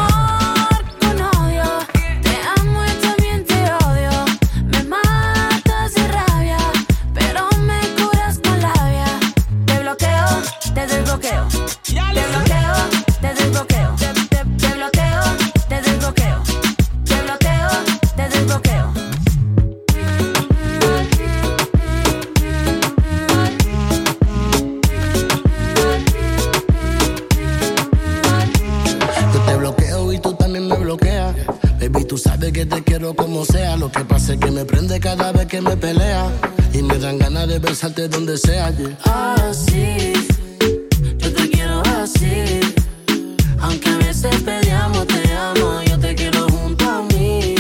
amor con odio. Te amo y también te odio. Me matas de rabia, pero me curas con labia. Te bloqueo, te desbloqueo. Te bloqueo, te desbloqueo. Te bloqueo, te desbloqueo. Te bloqueo, te desbloqueo. Yo te bloqueo y tú también me bloqueas. Baby, tú sabes que te quiero como sea. Lo que pasa es que me prende cada vez que me pelea. Y me dan ganas de besarte donde sea, yeah. Así, yo te quiero así. Aunque a veces peleamos, te amo. Yo te quiero junto a mí.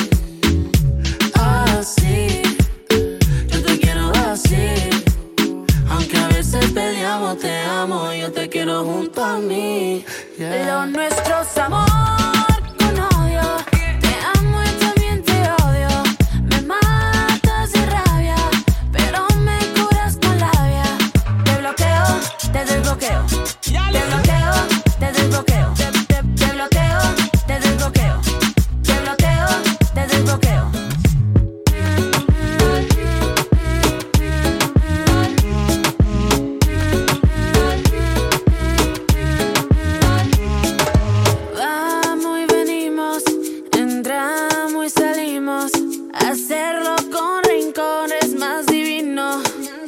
Así, yo te quiero así. Aunque a veces peleamos, te amo. Yo te quiero junto a mí. Yeah. Lo nuestro es amor con odio. Te amo y también te odio. Me matas de rabia, pero me curas con labia. Te bloqueo, te desbloqueo. Te bloqueo, te desbloqueo. Te bloqueo, te desbloqueo. Te bloqueo, te desbloqueo. Vamos y venimos, entramos y salimos. Hacerlo con rincón es más divino.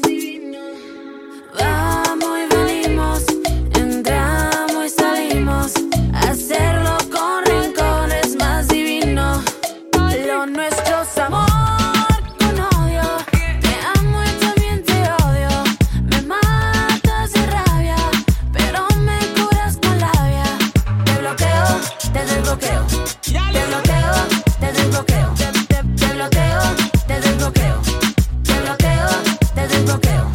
Vamos y venimos, entramos y salimos. Hacerlo con rincón es más divino. Lo nuestro es amor con odio. Te amo y también te odio. Me matas de rabia, pero me curas con labia. Te bloqueo, te desbloqueo. Te bloqueo, te desbloqueo. Te bloqueo, te desbloqueo. Te bloqueo, te desbloqueo.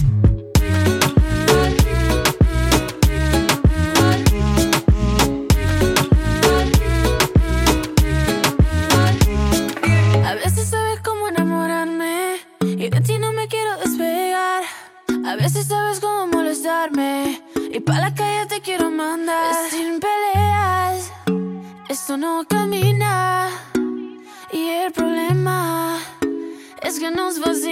A veces sabes cómo enamorarme y de ti no me quiero despegar. A veces sabes cómo molestarme y pa' la calle te quiero mandar. Sin peleas, esto no camina. Y el problema es que nos fascina.